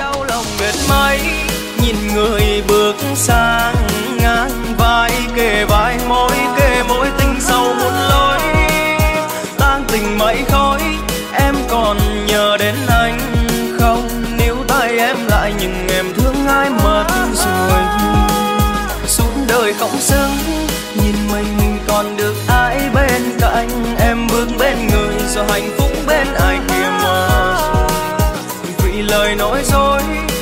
đau lòng biết mấy, nhìn người bước sang ngang vai kề vai môi tình sâu một lối, tang tình mây khói. Em còn nhớ đến anh không? Níu tay em lại nhưng em thương ai mất rồi. Suốt đời không xứng, nhìn mình còn được ai bên cạnh. Em bước bên người rồi hạnh phúc bên ai kia mà, vì lời nói dối